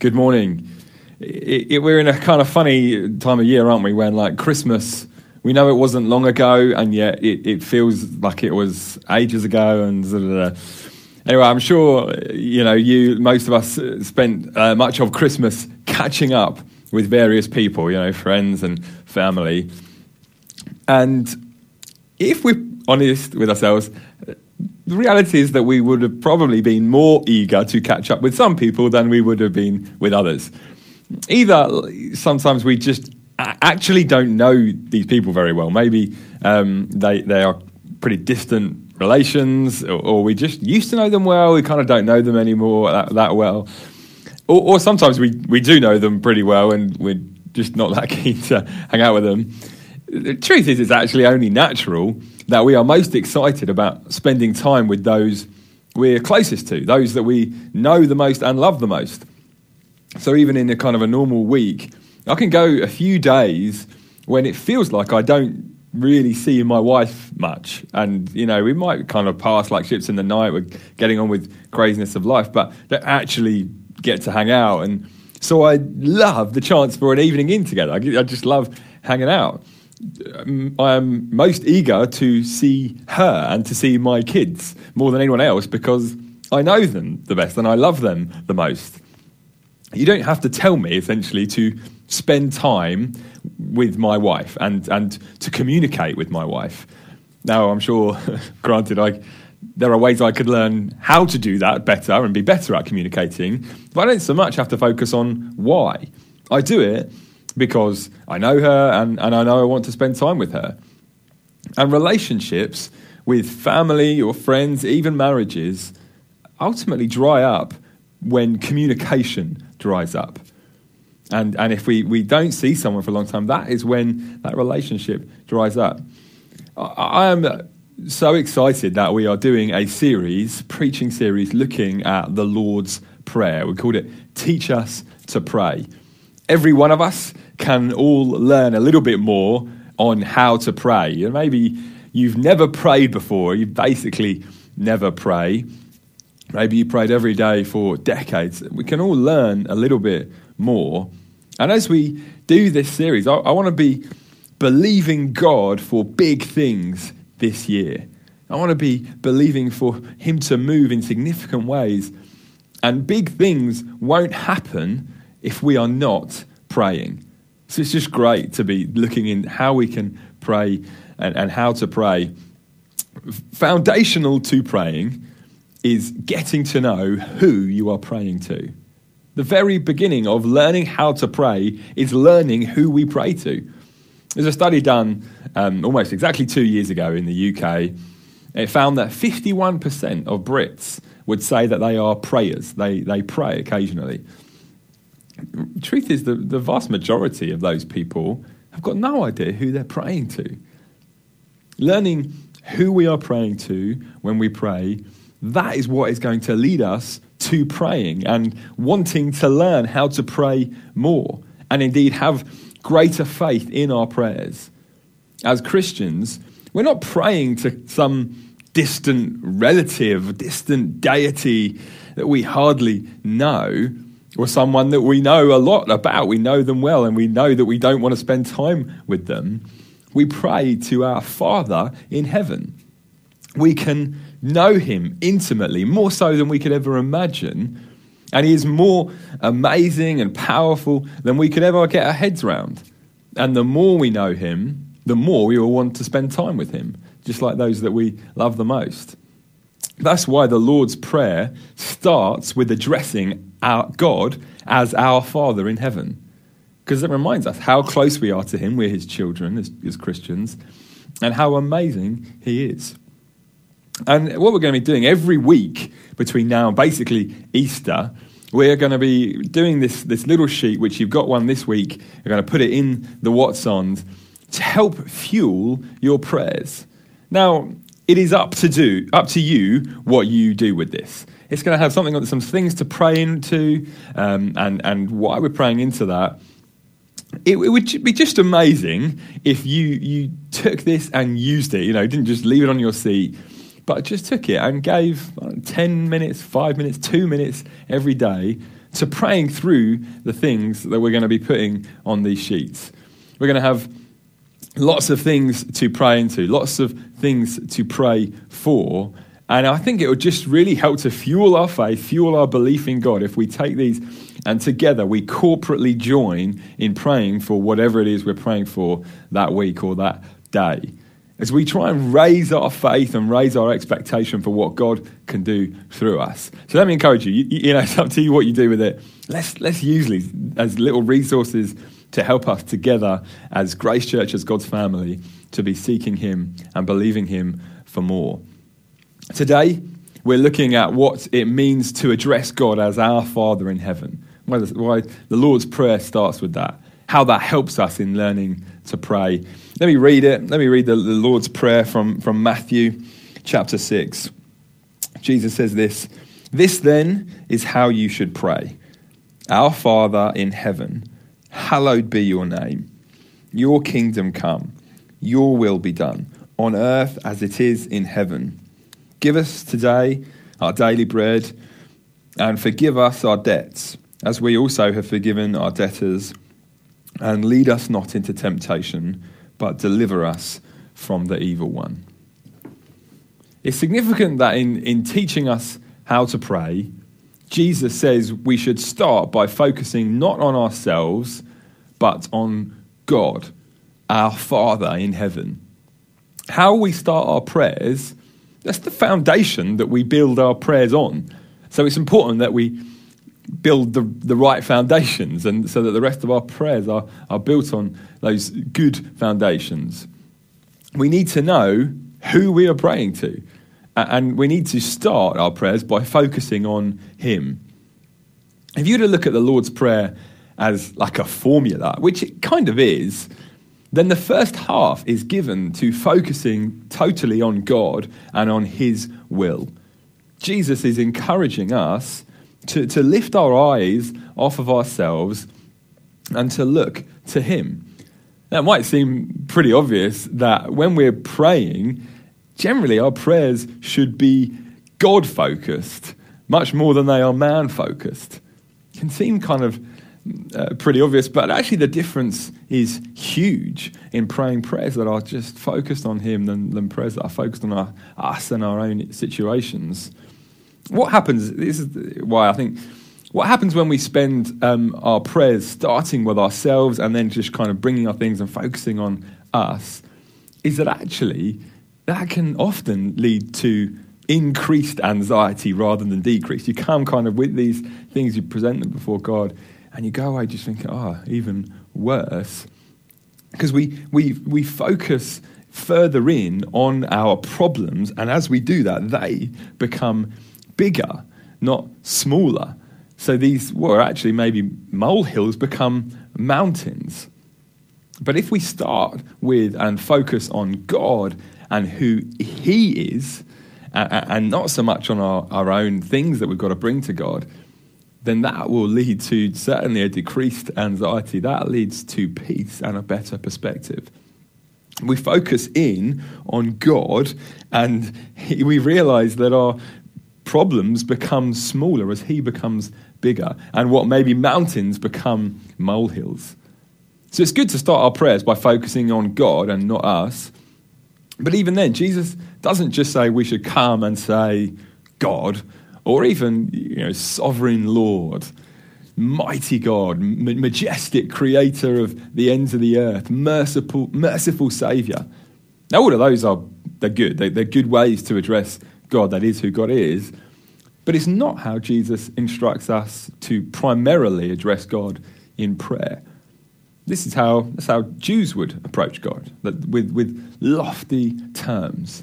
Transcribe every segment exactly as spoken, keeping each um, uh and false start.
Good morning. It, it, we're in a kind of funny time of year, aren't we, when like Christmas, we know it wasn't long ago, and yet it, it feels like it was ages ago. And da, da, da. Anyway, I'm sure, you know, you, most of us spent uh, much of Christmas catching up with various people, you know, friends and family. And if we're honest with ourselves, the reality is that we would have probably been more eager to catch up with some people than we would have been with others. Either sometimes we just actually don't know these people very well. Maybe um, they they are pretty distant relations, or, or we just used to know them well. We kind of don't know them anymore that, that well. Or, or sometimes we, we do know them pretty well and we're just not that keen to hang out with them. The truth is, it's actually only natural that we are most excited about spending time with those we're closest to, those that we know the most and love the most. So even in a kind of a normal week, I can go a few days when it feels like I don't really see my wife much. And, you know, we might kind of pass like ships in the night, we're getting on with craziness of life, but don't actually get to hang out. And so I love the chance for an evening in together. I just love hanging out. I am most eager to see her and to see my kids more than anyone else because I know them the best and I love them the most. You don't have to tell me, essentially, to spend time with my wife and, and to communicate with my wife. Now, I'm sure, granted, I, there are ways I could learn how to do that better and be better at communicating, but I don't so much have to focus on why. I do it because I know her and, and I know I want to spend time with her. And relationships with family or friends, even marriages, ultimately dry up when communication dries up. And and if we, we don't see someone for a long time, that is when that relationship dries up. I, I am so excited that we are doing a series, preaching series, looking at the Lord's Prayer. We called it Teach Us to Pray. Every one of us can all learn a little bit more on how to pray. And maybe you've never prayed before. You basically never pray. Maybe you prayed every day for decades. We can all learn a little bit more. And as we do this series, I, I want to be believing God for big things this year. I want to be believing for him to move in significant ways. And big things won't happen if we are not praying. So it's just great to be looking in how we can pray and, and how to pray. Foundational to praying is getting to know who you are praying to. The very beginning of learning how to pray is learning who we pray to. There's a study done um, almost exactly two years ago in the U K. It found that fifty-one percent of Brits would say that they are prayers. They, they pray occasionally. The truth is, the, the vast majority of those people have got no idea who they're praying to. Learning who we are praying to when we pray, that is what is going to lead us to praying and wanting to learn how to pray more and indeed have greater faith in our prayers. As Christians, we're not praying to some distant relative, distant deity that we hardly know, or someone that we know a lot about. We know them well and we know that we don't want to spend time with them. We pray to our Father in heaven. We can know him intimately, more so than we could ever imagine. And he is more amazing and powerful than we could ever get our heads around. And the more we know him, the more we will want to spend time with him, just like those that we love the most. That's why the Lord's Prayer starts with addressing our God as our Father in heaven. Because it reminds us how close we are to him. We're his children as, as Christians. And how amazing he is. And what we're going to be doing every week between now and basically Easter, we're going to be doing this, this little sheet, which you've got one this week. We're going to put it in the What's On to help fuel your prayers. Now, it is up to do, up to you what you do with this. It's going to have something, some things to pray into, um, and and why we're praying into that. It, it would be just amazing if you you took this and used it. You know, didn't just leave it on your seat, but just took it and gave uh, ten minutes, five minutes, two minutes every day to praying through the things that we're going to be putting on these sheets. We're going to have lots of things to pray into, lots of things to pray for. And I think it would just really help to fuel our faith, fuel our belief in God if we take these and together we corporately join in praying for whatever it is we're praying for that week or that day. As we try and raise our faith and raise our expectation for what God can do through us. So let me encourage you, you, you know, it's up to you what you do with it. Let's, let's use these as little resources to help us together as Grace Church, as God's family, to be seeking him and believing him for more. Today, we're looking at what it means to address God as our Father in heaven. Why the Lord's Prayer starts with that. How that helps us in learning to pray. Let me read it. Let me read the, the Lord's Prayer from, from Matthew chapter six. Jesus says this, "This then is how you should pray. Our Father in heaven, hallowed be your name. Your kingdom come. Your will be done on earth as it is in heaven. Give us today our daily bread and forgive us our debts as we also have forgiven our debtors. And lead us not into temptation, but deliver us from the evil one." It's significant that in, in teaching us how to pray, Jesus says we should start by focusing not on ourselves, but on God, our Father in heaven. How we start our prayers, that's the foundation that we build our prayers on. So it's important that we build the, the right foundations, and so that the rest of our prayers are, are built on those good foundations. We need to know who we are praying to, and we need to start our prayers by focusing on him. If you were to look at the Lord's Prayer as like a formula, which it kind of is, then the first half is given to focusing totally on God and on his will. Jesus is encouraging us To, to lift our eyes off of ourselves and to look to him. Now, it might seem pretty obvious that when we're praying, generally our prayers should be God-focused, much more than they are man-focused. It can seem kind of uh, pretty obvious, but actually the difference is huge in praying prayers that are just focused on him than, than prayers that are focused on our, us and our own situations. What happens, this is why I think, what happens when we spend um, our prayers starting with ourselves and then just kind of bringing our things and focusing on us, is that actually that can often lead to increased anxiety rather than decreased. You come kind of with these things, you present them before God, and you go away just thinking, oh, even worse. Because we, we, we focus further in on our problems, and as we do that, they become bigger, not smaller. So these were actually maybe molehills become mountains. But if we start with and focus on God and who he is, and not so much on our, our own things that we've got to bring to God, then that will lead to certainly a decreased anxiety. That leads to peace and a better perspective. We focus in on God, and we realize that our problems become smaller as he becomes bigger, and what may be mountains become molehills. So it's good to start our prayers by focusing on God and not us. But even then, Jesus doesn't just say we should come and say God, or even, you know, sovereign Lord, mighty God, m- majestic creator of the ends of the earth, merciful, merciful Saviour. Now, all of those are they're good. They, they're good ways to address God. That is who God is. But it's not how Jesus instructs us to primarily address God in prayer. This is how that's how Jews would approach God, that with, with lofty terms.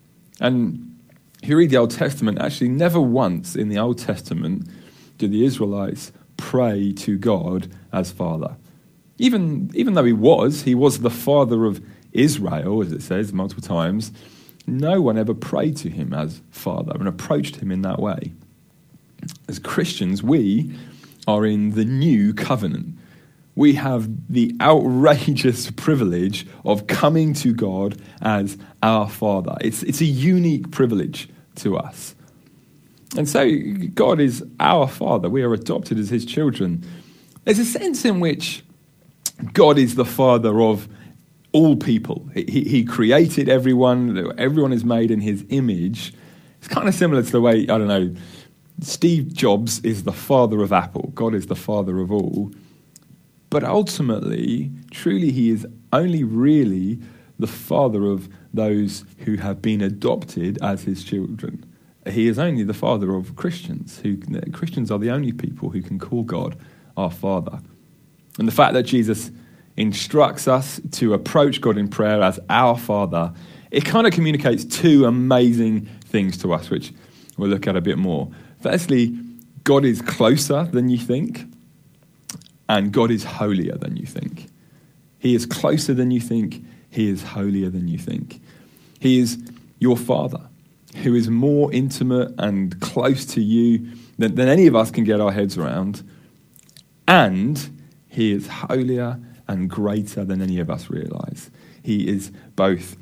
And if you read the Old Testament, actually never once in the Old Testament did the Israelites pray to God as Father. Even, even though he was, he was the Father of Israel, as it says multiple times, no one ever prayed to him as Father and approached him in that way. As Christians, we are in the new covenant. We have the outrageous privilege of coming to God as our Father. It's, it's a unique privilege to us. And so God is our Father. We are adopted as his children. There's a sense in which God is the Father of all people. He, he created everyone. Everyone is made in his image. It's kind of similar to the way, I don't know, Steve Jobs is the father of Apple. God is the father of all. But ultimately, truly, he is only really the father of those who have been adopted as his children. He is only the father of Christians. Who Christians are the only people who can call God our Father. And the fact that Jesus instructs us to approach God in prayer as our Father, it kind of communicates two amazing things to us, which we'll look at a bit more. Firstly, God is closer than you think, and God is holier than you think. He is closer than you think. He is holier than you think. He is your Father, who is more intimate and close to you than, than any of us can get our heads around. And he is holier and greater than any of us realize. He is both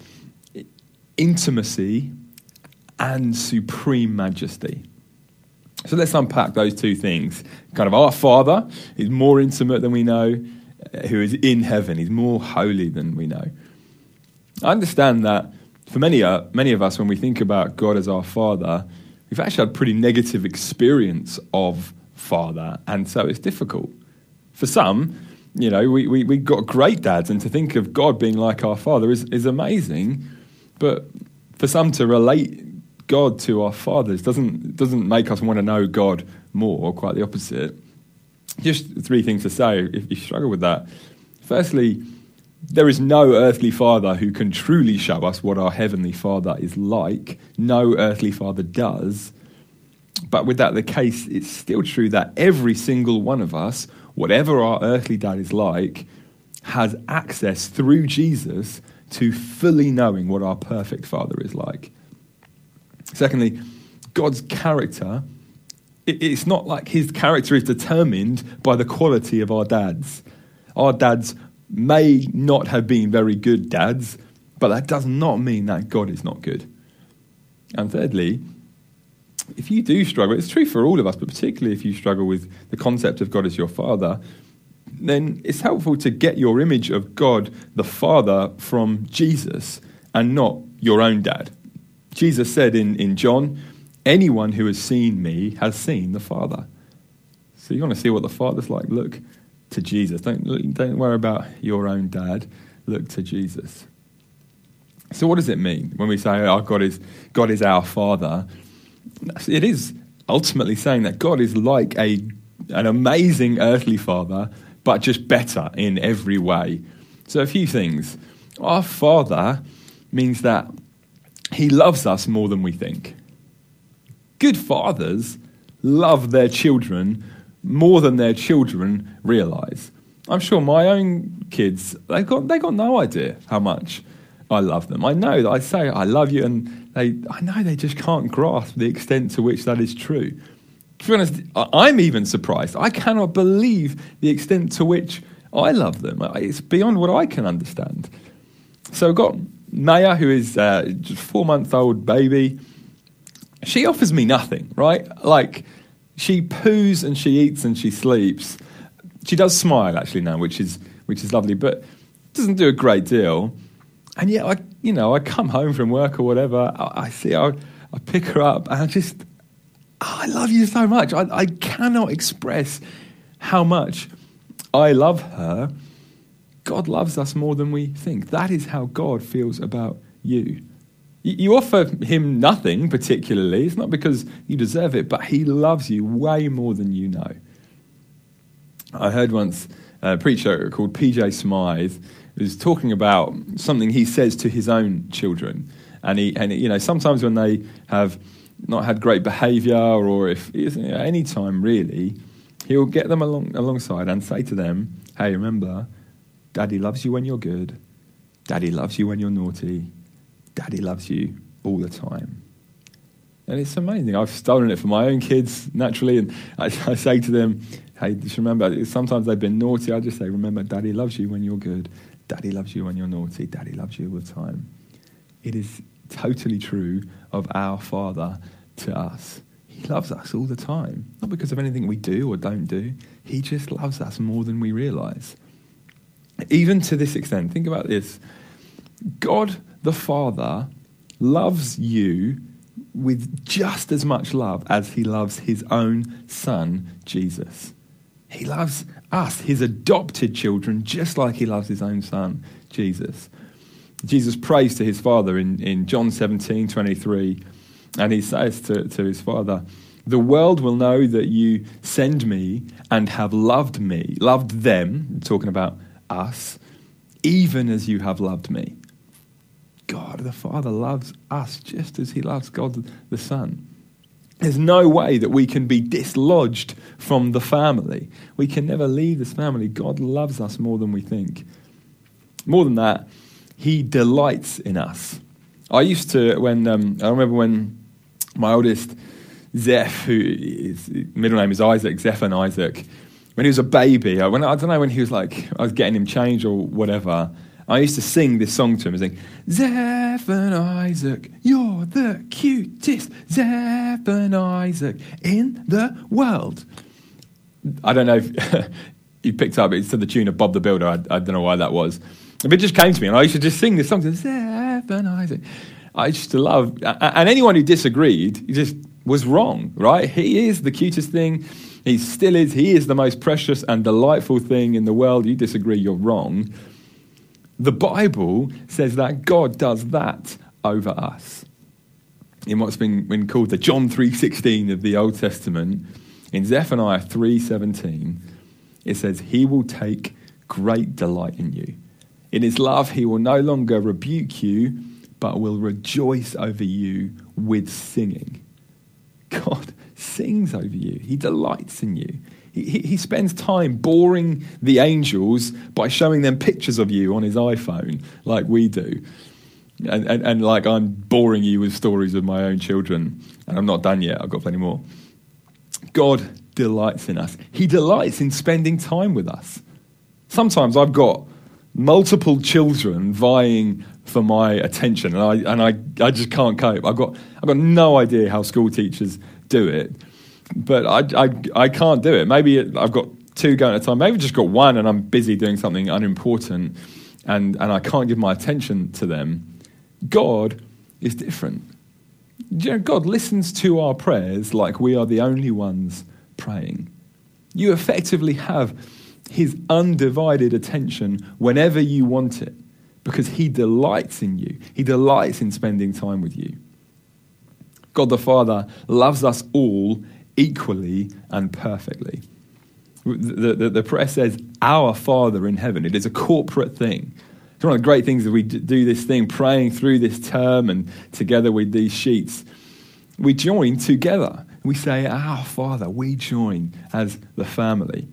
intimacy and supreme majesty. So let's unpack those two things. Kind of our Father is more intimate than we know, who is in heaven. He's more holy than we know. I understand that for many, uh, many of us, when we think about God as our Father, we've actually had a pretty negative experience of Father, and so it's difficult. For some, you know, we, we, we got great dads, and to think of God being like our Father is, is amazing, but for some to relate God to our fathers doesn't doesn't make us want to know God more, or quite the opposite. Just three things to say if you struggle with that. Firstly, there is no earthly father who can truly show us what our heavenly Father is like. No earthly father does. But with that the case, it's still true that every single one of us, whatever our earthly dad is like, has access through Jesus to fully knowing what our perfect Father is like. Secondly, God's character, it's not like his character is determined by the quality of our dads. Our dads may not have been very good dads, but that does not mean that God is not good. And thirdly, if you do struggle, it's true for all of us, but particularly if you struggle with the concept of God as your Father, then it's helpful to get your image of God, the Father, from Jesus and not your own dad. Jesus said in, in John, anyone who has seen me has seen the Father. So you want to see what the Father's like? Look to Jesus. Don't, don't worry about your own dad. Look to Jesus. So what does it mean when we say, oh, God is, God is our Father? It is ultimately saying that God is like a an amazing earthly father, but just better in every way. So a few things. Our Father means that he loves us more than we think. Good fathers love their children more than their children realise. I'm sure my own kids, they got they got no idea how much I love them. I know that I say I love you, and they I know they just can't grasp the extent to which that is true. To be honest, I'm even surprised. I cannot believe the extent to which I love them. It's beyond what I can understand. So I've got Maya, who is a four-month-old baby. She offers me nothing, right? Like, she poos and she eats and she sleeps. She does smile, actually, now, which is which is lovely, but doesn't do a great deal. And yet, I, you know, I come home from work or whatever, I, I see her, I pick her up, and I just, oh, I love you so much. I, I cannot express how much I love her. God loves us more than we think. That is how God feels about you. You, you offer him nothing particularly. It's not because you deserve it, but he loves you way more than you know. I heard once a preacher called P J Smythe was talking about something he says to his own children. And, he, and you know, sometimes when they have not had great behaviour, or if you know, any time really, he'll get them along alongside and say to them, hey, remember, Daddy loves you when you're good. Daddy loves you when you're naughty. Daddy loves you all the time. And it's amazing. I've stolen it from my own kids, naturally, and I, I say to them, hey, just remember, sometimes they've been naughty. I just say, remember, Daddy loves you when you're good. Daddy loves you when you're naughty. Daddy loves you all the time. It is totally true of our Father to us. He He loves us all the time, not because of anything we do or don't do. He just loves us more than we realise. Even to this extent, think about this. God the Father loves you with just as much love as he loves his own son, Jesus. He loves us, his adopted children, just like he loves his own son, Jesus. Jesus prays to his Father in, in John seventeen twenty-three, and he says to, to his Father, "The world will know that you send me and have loved me," loved them, talking about us, "even as you have loved me." God the Father loves us just as he loves God the Son. There's no way that we can be dislodged from the family. We can never leave this family. God loves us more than we think. More than that, he delights in us. I used to, when um, I remember when my oldest, Zeph, who his middle name is Isaac, Zeph and Isaac, when he was a baby, I, when, I don't know when he was like, I was getting him changed or whatever, I used to sing this song to him, saying, "Zeph and Isaac, you're the cutest Zeph and Isaac in the world." I don't know if you picked up, it's to the tune of Bob the Builder. I, I don't know why that was. But it just came to me, and I used to just sing this song, Zeph and Isaac. I used to love, and anyone who disagreed, he just was wrong, right? He is the cutest thing. He still is. He is the most precious and delightful thing in the world. You disagree, you're wrong. The Bible says that God does that over us. In what's been, been called the John three sixteen of the Old Testament, in Zephaniah three seventeen, it says, "He will take great delight in you. In his love, he will no longer rebuke you, but will rejoice over you with singing." God sings over you. He delights in you. He, he, he spends time boring the angels by showing them pictures of you on his iPhone, like we do. And, and, and like I'm boring you with stories of my own children. And I'm not done yet. I've got plenty more. God delights in us. He delights in spending time with us. Sometimes I've got multiple children vying for my attention, and I and I, I just can't cope. I've got I've got no idea how school teachers do it, but I I, I can't do it. Maybe it, I've got two going at a time. Maybe I've just got one, and I'm busy doing something unimportant, and and I can't give my attention to them. God is different. You know, God listens to our prayers like we are the only ones praying. You effectively have his undivided attention whenever you want it, because he delights in you. He delights in spending time with you. God the Father loves us all equally and perfectly. The, the, the prayer says, "Our Father in heaven." It is a corporate thing. It's one of the great things that we do this thing, praying through this term and together with these sheets. We join together. We say, "Our Father." We join as the family.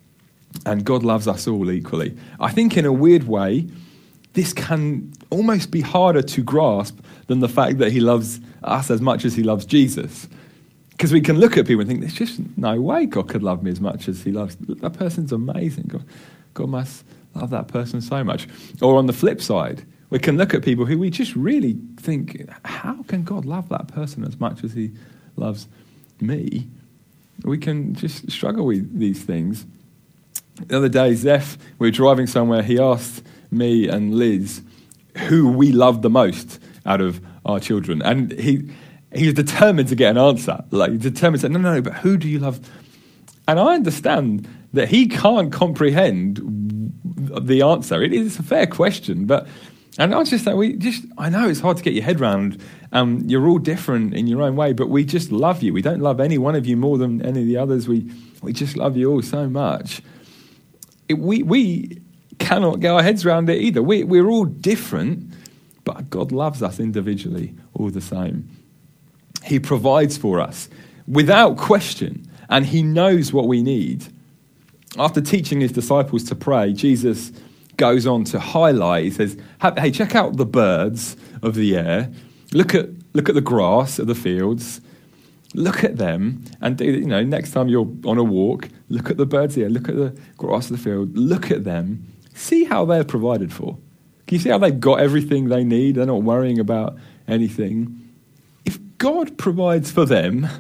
And God loves us all equally. I think in a weird way, this can almost be harder to grasp than the fact that he loves us as much as he loves Jesus. Because we can look at people and think, there's just no way God could love me as much as he loves. That person's amazing. God, God must love that person so much. Or on the flip side, we can look at people who we just really think, how can God love that person as much as he loves me? We can just struggle with these things. The other day, Zeph, we were driving somewhere, he asked me and Liz who we love the most out of our children. And he he was determined to get an answer. Like, he's determined to say, no, no, no, but who do you love? And I understand that he can't comprehend the answer. It is a fair question, but, and I was just like, we just, I know it's hard to get your head around. Um, you're all different in your own way, but we just love you. We don't love any one of you more than any of the others. We, we just love you all so much. It, we we cannot get our heads around it either. We, we're all different, but God loves us individually all the same. He provides for us without question, and he knows what we need. After teaching his disciples to pray, Jesus goes on to highlight, he says, hey, check out the birds of the air. Look at look at the grass of the fields. Look at them, and you know, next time you're on a walk, look at the birds here, look at the grass of the field, look at them, see how they're provided for. Can you see how they've got everything they need? They're not worrying about anything. If God provides for them,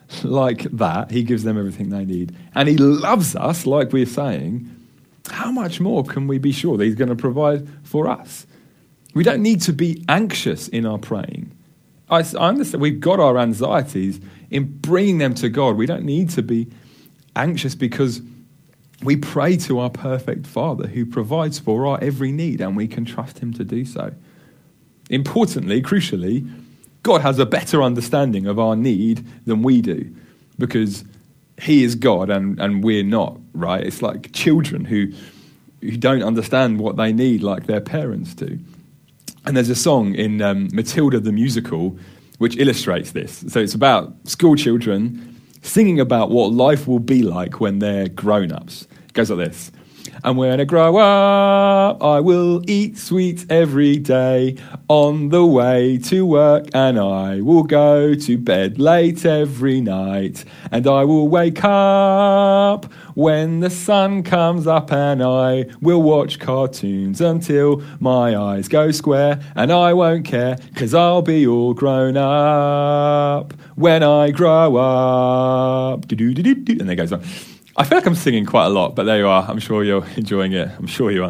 like that. He gives them everything they need. And he loves us, like we're saying. How much more can we be sure that he's going to provide for us? We don't need to be anxious in our praying. I, I understand we've got our anxieties in bringing them to God. We don't need to be anxious because we pray to our perfect Father who provides for our every need, and we can trust him to do so. Importantly, crucially, God has a better understanding of our need than we do, because he is God and, and we're not, right? It's like children who, who don't understand what they need like their parents do. And there's a song in um, Matilda the musical which illustrates this. So it's about school children singing about what life will be like when they're grown-ups. It goes like this. And when I grow up, I will eat sweets every day on the way to work, and I will go to bed late every night, and I will wake up when the sun comes up, and I will watch cartoons until my eyes go square, and I won't care, 'cause I'll be all grown up when I grow up. Do-do-do-do-do. And then it goes on. I feel like I'm singing quite a lot, but there you are. I'm sure you're enjoying it. I'm sure you are.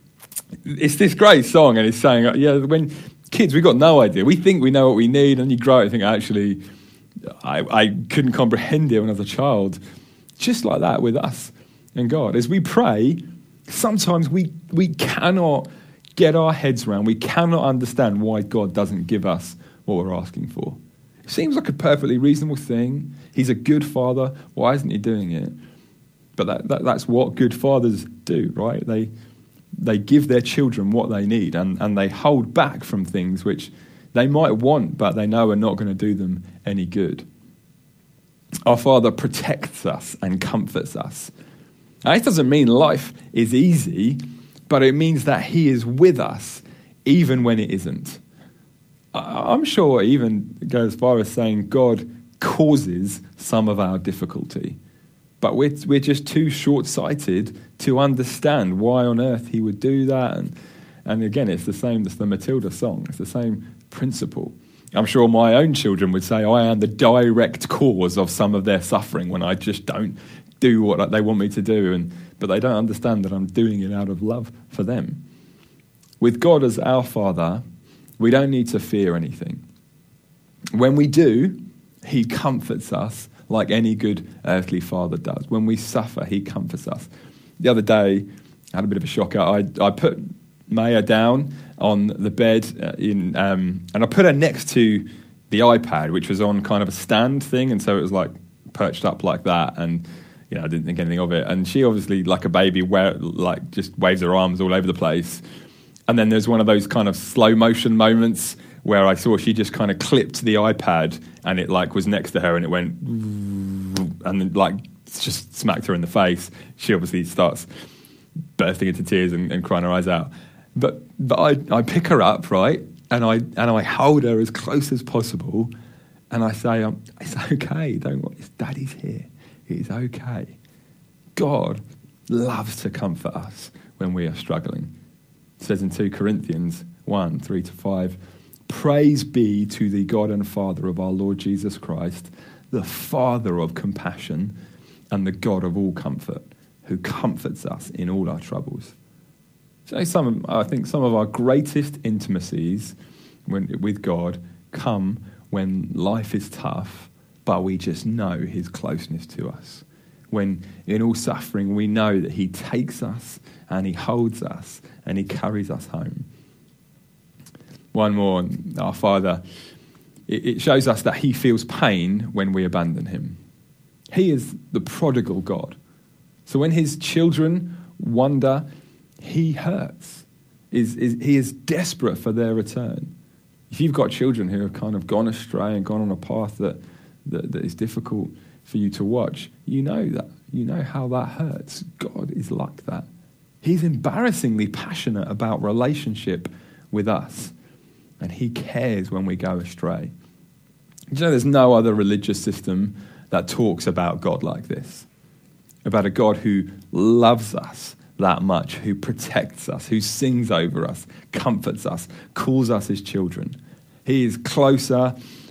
It's this great song, and it's saying, yeah, when kids, we've got no idea. We think we know what we need, and you grow up and think, actually, I, I couldn't comprehend it when I was a child. Just like that with us and God. As we pray, sometimes we, we cannot get our heads around, we cannot understand why God doesn't give us what we're asking for. It seems like a perfectly reasonable thing. He's a good father. Why isn't he doing it? But that, that, that's what good fathers do, right? They they give their children what they need, and, and they hold back from things which they might want, but they know are not going to do them any good. Our Father protects us and comforts us. Now, this doesn't mean life is easy, but it means that he is with us even when it isn't. I'm sure it even goes as far as saying God causes some of our difficulty. But we're, we're just too short-sighted to understand why on earth he would do that. And, and again, it's the same as the Matilda song. It's the same principle. I'm sure my own children would say I am the direct cause of some of their suffering when I just don't do what they want me to do. And but they don't understand that I'm doing it out of love for them. With God as our Father, we don't need to fear anything. When we do, he comforts us like any good earthly father does. When we suffer, he comforts us. The other day, I had a bit of a shocker. I, I put Maya down on the bed, uh, in, um, and I put her next to the iPad, which was on kind of a stand thing, and so it was like perched up like that, and you know, I didn't think anything of it. And she obviously, like a baby, where, like just waves her arms all over the place. And then there's one of those kind of slow motion moments where I saw she just kind of clipped the iPad and it like was next to her and it went and then like just smacked her in the face. She obviously starts bursting into tears and, and crying her eyes out. But but I, I pick her up, right, and I and I hold her as close as possible, and I say, um, "It's okay. Don't worry. Daddy's here. It's okay." God loves to comfort us when we are struggling. It says in two Corinthians one, three to five, "Praise be to the God and Father of our Lord Jesus Christ, the Father of compassion and the God of all comfort, who comforts us in all our troubles." So some, I think some of our greatest intimacies when, with God come when life is tough, but we just know his closeness to us. When in all suffering we know that he takes us and he holds us and he carries us home. One more, our Father, it shows us that he feels pain when we abandon him. He is the prodigal God. So when his children wander, he hurts. Is, is, he is desperate for their return. If you've got children who have kind of gone astray and gone on a path that, that, that is difficult for you to watch, you know that. You know how that hurts. God is like that. He's embarrassingly passionate about relationship with us. And he cares when we go astray. You know, there's no other religious system that talks about God like this. About a God who loves us that much, who protects us, who sings over us, comforts us, calls us his children. He is closer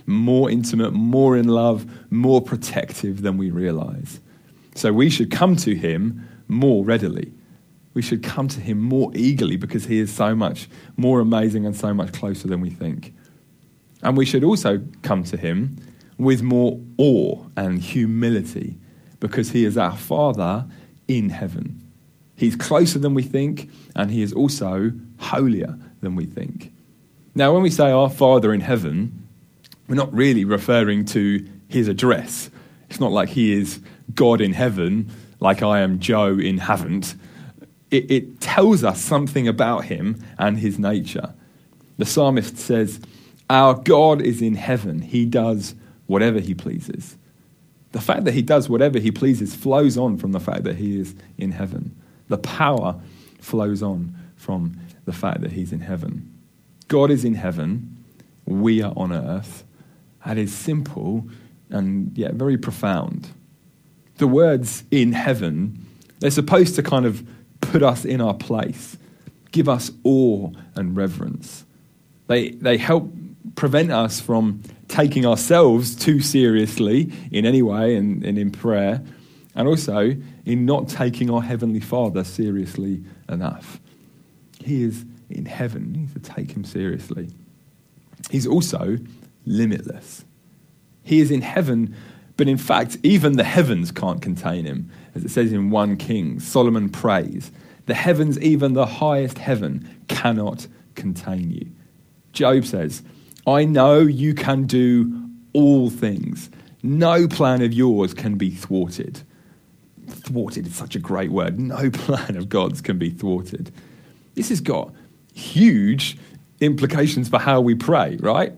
more intimate, more in love, more protective than we realize. So we should come to him more readily. We should come to him more eagerly because he is so much more amazing and so much closer than we think. And we should also come to him with more awe and humility because he is our Father in heaven. He's closer than we think, and he is also holier than we think. Now, when we say our Father in heaven, we're not really referring to his address. It's not like he is God in heaven, like I am Joe in haven't. It, it tells us something about him and his nature. The psalmist says, our God is in heaven. He does whatever he pleases. The fact that he does whatever he pleases flows on from the fact that he is in heaven. The power flows on from the fact that he's in heaven. God is in heaven. We are on earth. That is simple and yet very profound. The words in heaven, they're supposed to kind of put us in our place, give us awe and reverence. They, they help prevent us from taking ourselves too seriously in any way and, and in prayer, and also in not taking our Heavenly Father seriously enough. He is in heaven. We need to take him seriously. He's also limitless. He is in heaven, but in fact, even the heavens can't contain him. As it says in First Kings, Solomon prays, the heavens, even the highest heaven, cannot contain you. Job says, I know you can do all things. No plan of yours can be thwarted. Thwarted is such a great word. No plan of God's can be thwarted. This has got huge implications for how we pray, right?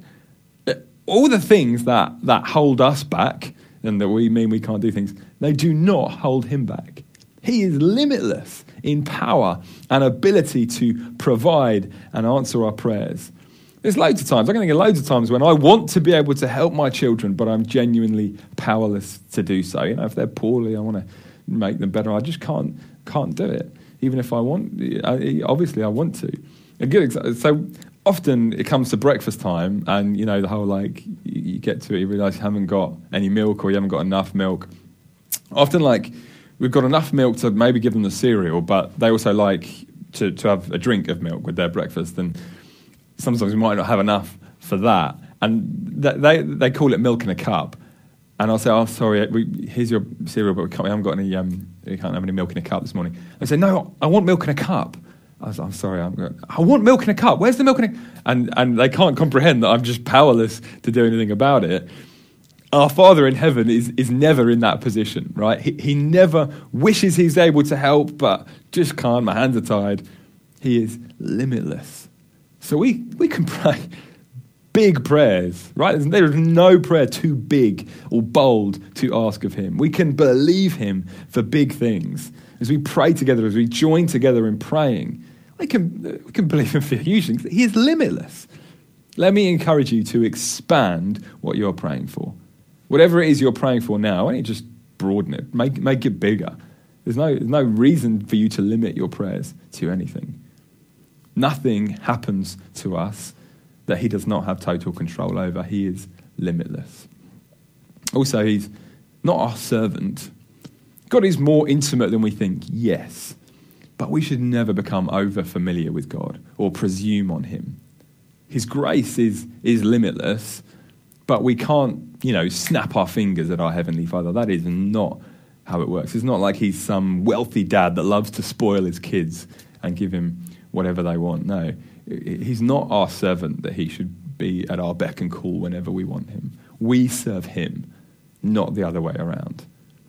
All the things that, that hold us back and that we mean we can't do things, they do not hold him back. He is limitless in power and ability to provide and answer our prayers. There's loads of times, I can think of loads of times when I want to be able to help my children, but I'm genuinely powerless to do so. You know, if they're poorly, I want to make them better. I just can't can't do it, even if I want. I, obviously, I want to. A good example. So often it comes to breakfast time, and you know the whole like you, you get to it, you realise you haven't got any milk or you haven't got enough milk. Often, like we've got enough milk to maybe give them the cereal, but they also like to to have a drink of milk with their breakfast and. Sometimes we might not have enough for that. And th- they they call it milk in a cup. And I'll say, oh, sorry, we, here's your cereal, but we, can't, we haven't got any, um, we can't have any milk in a cup this morning. I say, no, I want milk in a cup. I was like, I'm sorry, I'm gonna, I want milk in a cup. Where's the milk in a cup? And, and they can't comprehend that I'm just powerless to do anything about it. Our Father in heaven is, is never in that position, right? He, he never wishes he's able to help, but just can't. My hands are tied. He is limitless. So we, we can pray big prayers, right? There is no prayer too big or bold to ask of him. We can believe him for big things. As we pray together, as we join together in praying, we can, we can believe him for huge things. He is limitless. Let me encourage you to expand what you're praying for. Whatever it is you're praying for now, why don't you just broaden it, make, make it bigger. There's no, there's no reason for you to limit your prayers to anything. Nothing happens to us that he does not have total control over. He is limitless. Also, he's not our servant. God is more intimate than we think, yes. But we should never become over familiar with God or presume on him. His grace is, is limitless, but we can't, you know, snap our fingers at our Heavenly Father. That is not how it works. It's not like he's some wealthy dad that loves to spoil his kids and give him whatever they want. No, he's not our servant that he should be at our beck and call whenever we want him. We serve him, not the other way around.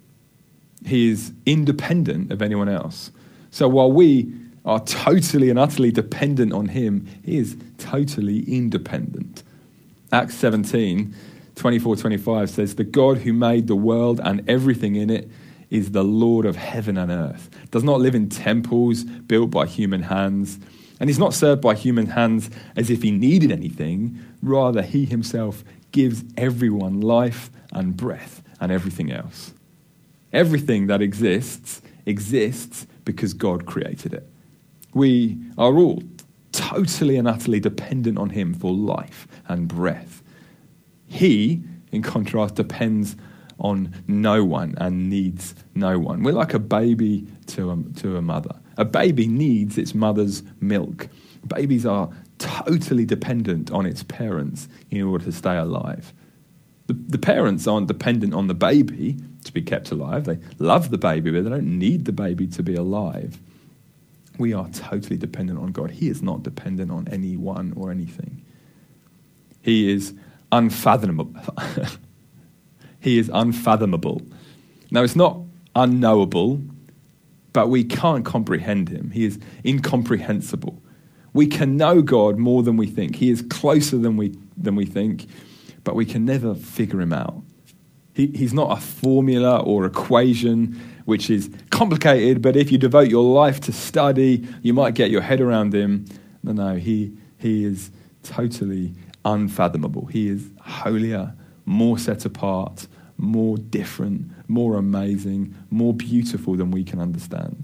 He is independent of anyone else. So while we are totally and utterly dependent on him, he is totally independent. Acts seventeen, twenty-four to twenty-five says, the God who made the world and everything in it is the Lord of heaven and earth, does not live in temples built by human hands, and he's not served by human hands as if he needed anything. Rather, he himself gives everyone life and breath and everything else. Everything that exists, exists because God created it. We are all totally and utterly dependent on him for life and breath. He, in contrast, depends on no one and needs no one. We're like a baby to a, to a mother. A baby needs its mother's milk. Babies are totally dependent on its parents in order to stay alive. The, the parents aren't dependent on the baby to be kept alive. They love the baby, but they don't need the baby to be alive. We are totally dependent on God. He is not dependent on anyone or anything. He is unfathomable. He is unfathomable. Now, it's not unknowable, but we can't comprehend him. He is incomprehensible. We can know God more than we think. He is closer than we than we think, but we can never figure him out. He, he's not a formula or equation which is complicated, but if you devote your life to study, you might get your head around him. No, no, he, he is totally unfathomable. He is holier, more set apart, more different, more amazing, more beautiful than we can understand.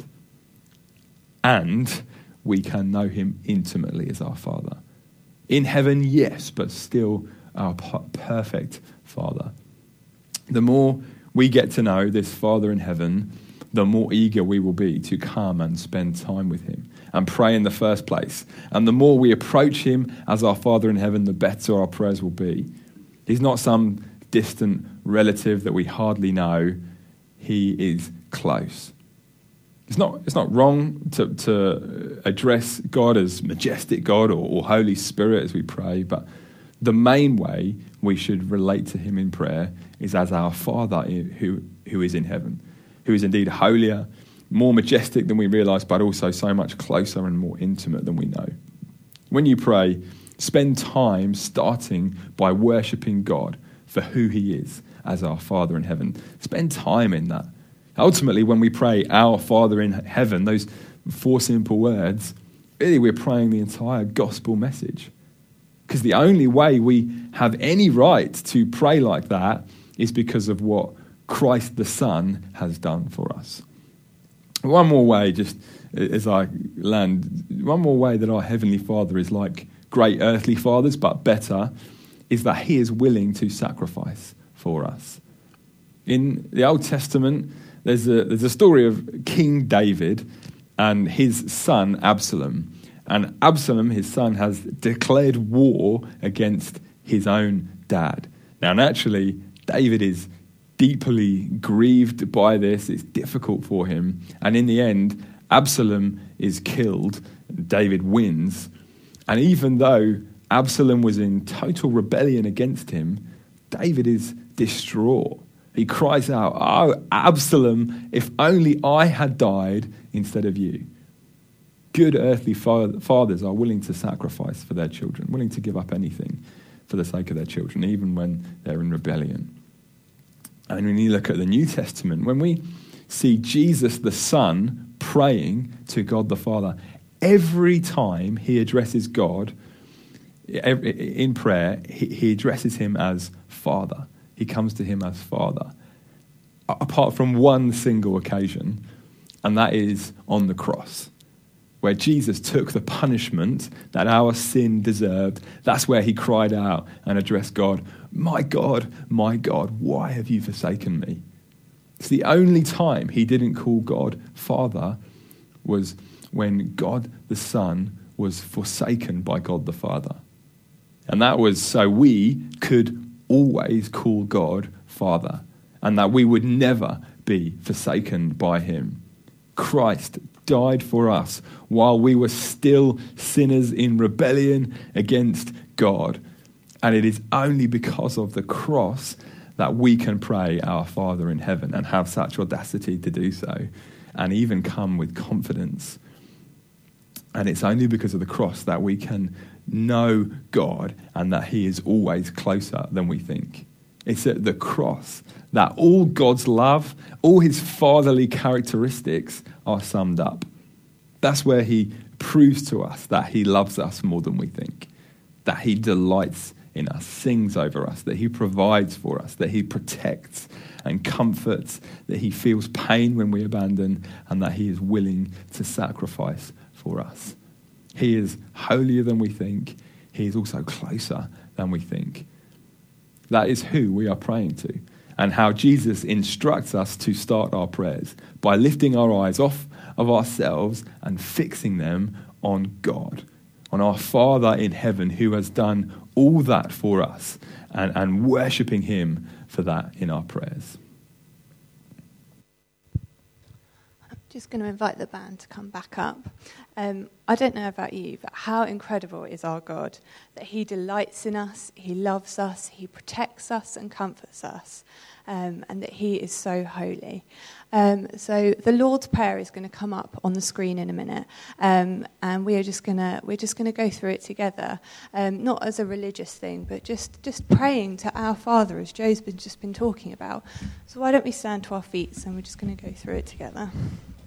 And we can know him intimately as our Father. In heaven, yes, but still our perfect Father. The more we get to know this Father in heaven, the more eager we will be to come and spend time with him and pray in the first place. And the more we approach him as our Father in heaven, the better our prayers will be. He's not some distant relative that we hardly know. He is close. It's not, it's not wrong to, to address God as majestic God or, or Holy Spirit as we pray, but the main way we should relate to him in prayer is as our Father who, who is in heaven, who is indeed holier, more majestic than we realise, but also so much closer and more intimate than we know. When you pray, spend time starting by worshipping God for who he is as our Father in heaven. Spend time in that. Ultimately, when we pray, our Father in heaven, those four simple words, really we're praying the entire gospel message. Because the only way we have any right to pray like that is because of what Christ the Son has done for us. One more way, just as I land, one more way that our Heavenly Father is like great earthly fathers, but better, is that he is willing to sacrifice for us. In the Old Testament, there's a, there's a story of King David and his son Absalom. And Absalom, his son, has declared war against his own dad. Now, naturally, David is deeply grieved by this. It's difficult for him. And in the end, Absalom is killed. David wins. And even though Absalom was in total rebellion against him, David is distraught. He cries out, "Oh, Absalom, if only I had died instead of you." Good earthly fathers are willing to sacrifice for their children, willing to give up anything for the sake of their children, even when they're in rebellion. And when you look at the New Testament, when we see Jesus the Son praying to God the Father, every time he addresses God in prayer, he addresses him as Father. He comes to him as Father. Apart from one single occasion, and that is on the cross, where Jesus took the punishment that our sin deserved. That's where he cried out and addressed God, "My God, my God, why have you forsaken me?" It's the only time he didn't call God Father was when God the Son was forsaken by God the Father. And that was so we could always call God Father, and that we would never be forsaken by him. Christ died for us while we were still sinners in rebellion against God. And it is only because of the cross that we can pray our Father in heaven and have such audacity to do so and even come with confidence. And it's only because of the cross that we can know God and that he is always closer than we think. It's at the cross that all God's love, all his fatherly characteristics are summed up. That's where he proves to us that he loves us more than we think, that he delights in us, sings over us, that he provides for us, that he protects and comforts, that he feels pain when we abandon, and that he is willing to sacrifice for us. He is holier than we think. He is also closer than we think. That is who we are praying to, and how Jesus instructs us to start our prayers by lifting our eyes off of ourselves and fixing them on God, on our Father in heaven who has done all that for us, and, and worshipping him for that in our prayers. Just going to invite the band to come back up. Um, I don't know about you, but how incredible is our God, that he delights in us, he loves us, he protects us and comforts us, um, and that he is so holy. Um, so the Lord's Prayer is going to come up on the screen in a minute, um, and we are just going to we're just going to go through it together, um, not as a religious thing, but just just praying to our Father, as Joe's been just been talking about. So why don't we stand to our feet, and we're just going to go through it together.